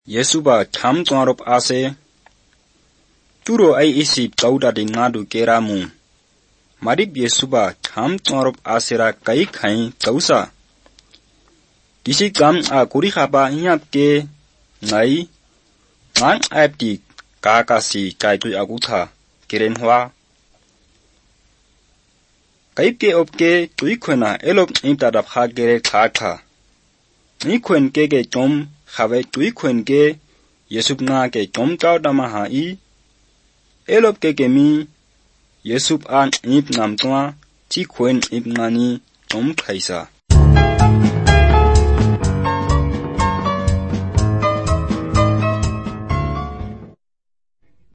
Yesuba tham tuarop ase. Turo ay isip kauda de ngadu keramu. Marip Yesuba tham tuarop asera kai khai tausa. Disi gam a kuri khaba hiap ke ngai ngang apti kakasi kai tui agutha kiren hwa. Kai ke opke tui khona elok inta dap kha gere kha kha. Ni khuen ke chom khawe tui khuen ke Yesup nga ke chom kau dama ha I. Elop ke mi Yesup an ip nam toa ti khuen ip ngani chom khaisa.